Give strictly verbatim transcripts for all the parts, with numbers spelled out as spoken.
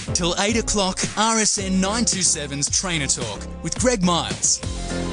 till eight o'clock, R S N nine twenty-seven's Trainer Talk with Greg Miles.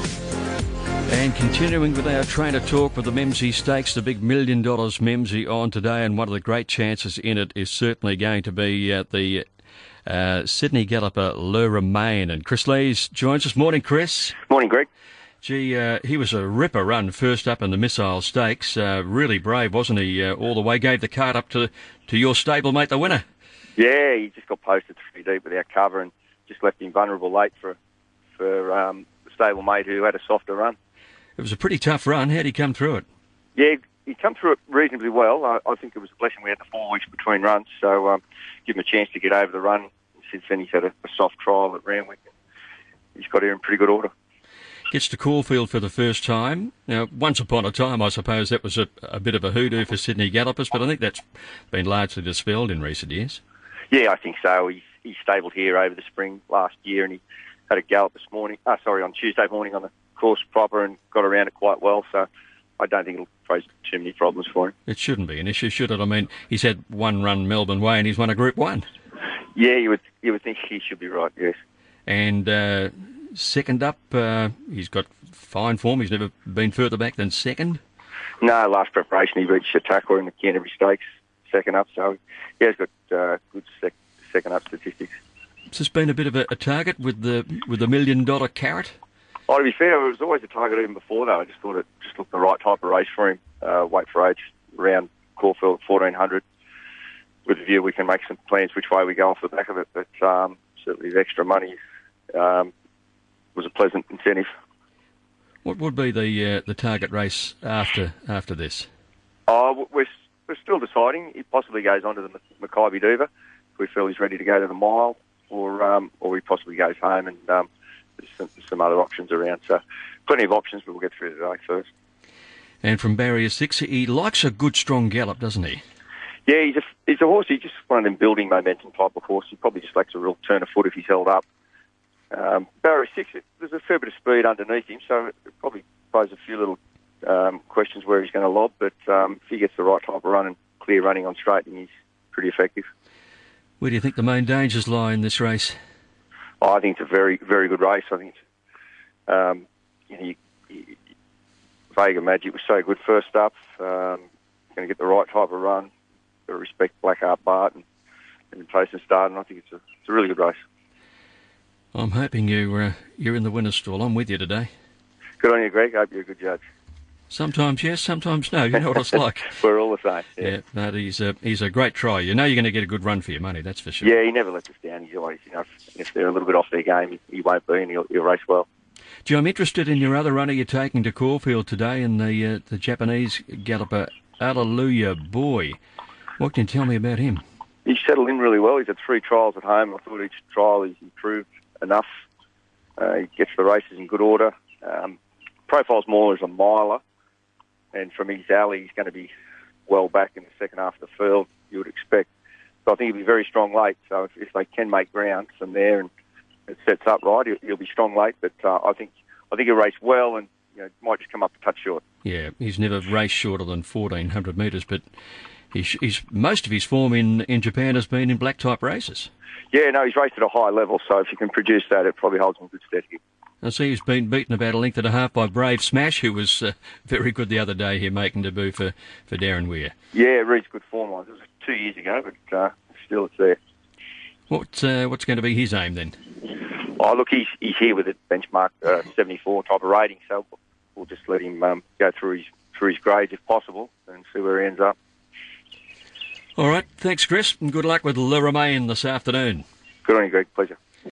And continuing with our trainer talk with the Memsie Stakes, the big million dollars Memsie on today, and one of the great chances in it is certainly going to be uh, the uh, Sydney Galloper Le Romain. And Chris Lees joins us. Morning, Chris. Morning, Greg. Gee, uh, he was a ripper run first up in the Missile Stakes. Uh, really brave, wasn't he? Uh, all the way, gave the card up to to your stablemate, the winner. Yeah, he just got posted three deep without cover and just left him vulnerable late for for um, the stablemate who had a softer run. It was a pretty tough run. How did he come through it? Yeah, he come through it reasonably well. I, I think it was a blessing we had the four weeks between runs, so um, give him a chance to get over the run. Since then, he's had a, a soft trial at Randwick. He's got here in pretty good order. Gets to Caulfield for the first time. Now, once upon a time, I suppose that was a, a bit of a hoodoo for Sydney Gallopers, but I think that's been largely dispelled in recent years. Yeah, I think so. He's, he stabled here over the spring last year, and he had a gallop this morning. Oh, sorry, on Tuesday morning on the course proper and got around it quite well. So I don't think it'll pose too many problems for him. It shouldn't be an issue, should it? I mean, he's had one run Melbourne Way, and he's won a Group One. Yeah, you would you would think he should be right. Yes. And uh, second up, uh, he's got fine form. He's never been further back than second. No, last preparation he reached Chautauqua in the Canterbury Stakes, second up. So yeah, he's got uh, good sec- second up statistics. Has this been a bit of a, a target with the with the million dollar carrot? Oh, to be fair, it was always a target even before that. I just thought it just looked the right type of race for him. Uh, wait for age around Caulfield at fourteen hundred. With the view we can make some plans which way we go off the back of it. But um, certainly the extra money um, was a pleasant incentive. What would be the uh, the target race after after this? Oh, we're we're still deciding. He possibly goes on to the Mackay Duva if we feel he's ready to go to the mile, or um, or he possibly goes home and um, there's some, some other options around. So plenty of options, but we'll get through today first. And from barrier six, he likes a good strong gallop, doesn't he? Yeah, he's a, he's a horse. He's just one of them building momentum type of horse. He probably just lacks a real turn of foot if he's held up. Um, barrier six, there's a fair bit of speed underneath him, so it probably poses a few little um, questions where he's going to lob, but um, if he gets the right type of run and clear running on straight, then he's pretty effective. Where do you think the main dangers lie in this race? Oh, I think it's a very, very good race. I think um, you know, you, you, Vega Magic was so good first up. Um, going to get the right type of run. Got to respect Blackheart Bart and, and Tyson Start, and I think it's a, it's a really good race. I'm hoping you, uh, you're in the winner's stall. I'm with you today. Good on you, Greg. I hope you're a good judge. Sometimes yes, sometimes no. You know what it's like. We're all the same. Yeah, yeah but he's a, he's a great try. You know you're going to get a good run for your money, that's for sure. Yeah, he never lets us down. He's always, you know, if, if they're a little bit off their game, he, he won't be, and he'll, he'll race well. Gee, I'm interested in your other runner you're taking to Caulfield today, and the uh, the Japanese galloper, Alleluia Boy. What can you tell me about him? He's settled in really well. He's had three trials at home. I thought each trial he's improved enough. Uh, he gets the races in good order. Um, profiles more as a miler, and from his alley, he's going to be well back in the second half of the field, you would expect. So I think he'll be very strong late. So if, if they can make ground from there and it sets up right, he'll, he'll be strong late. But uh, I think I think he'll race well, and you know, might just come up a touch short. Yeah, he's never raced shorter than fourteen hundred metres, but he's, he's most of his form in, in Japan has been in black type races. Yeah, no, he's raced at a high level, so if you can produce that, it probably holds him good steady. I see he's been beaten about a length and a half by Brave Smash, who was uh, very good the other day here, making debut for, for Darren Weir. Yeah, it reads good form lines. It was two years ago, but uh, still it's there. What uh, What's going to be his aim then? Oh, look, he's he's here with a benchmark uh, seventy-four type of rating, so we'll just let him um, go through his through his grades if possible and see where he ends up. All right, thanks, Chris, and good luck with Le Romain this afternoon. Good on you, Greg. Pleasure.